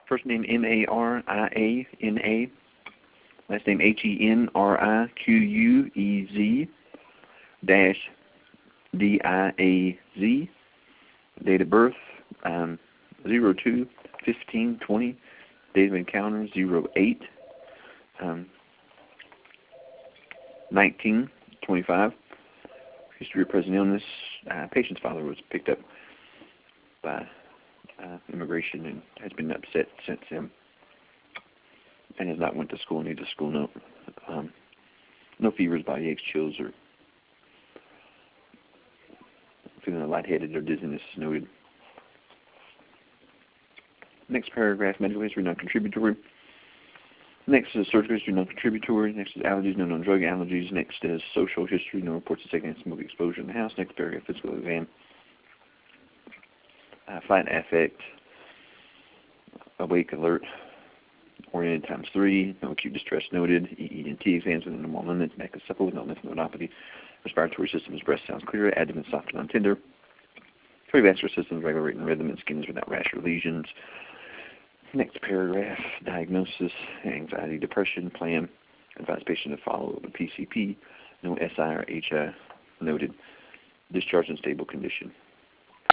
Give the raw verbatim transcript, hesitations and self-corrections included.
First name M A R I A N A. Last name H E N R I Q U E Z dash D I A Z. Date of birth, um, zero two fifteen twenty. Date of encounter, zero eight um, nineteen twenty-five. History of present illness. Uh, patient's father was picked up by uh, immigration and has been upset since then, and has not went to school. Needs a school note. Um, no fevers, body aches, chills, or feeling lightheaded or dizziness is noted. Next paragraph, medical history, non-contributory. Next is surgical history, non-contributory. Next is allergies, no known drug allergies. Next is social history, no reports of second-hand smoke exposure in the house. Next paragraph, physical exam. Uh, flight affect, awake, alert, oriented times three. No acute distress noted. E E N T exams within normal limits. Neck is supple with no lymph nodopathy. Respiratory system's breast sounds clear. Abdomen soft and non-tender. Cardiovascular system's regular rate and rhythm, and skin is without rash or lesions. Next paragraph, diagnosis, anxiety, depression, plan. Advise patient to follow the P C P. No S I or H I noted. Discharge in stable condition.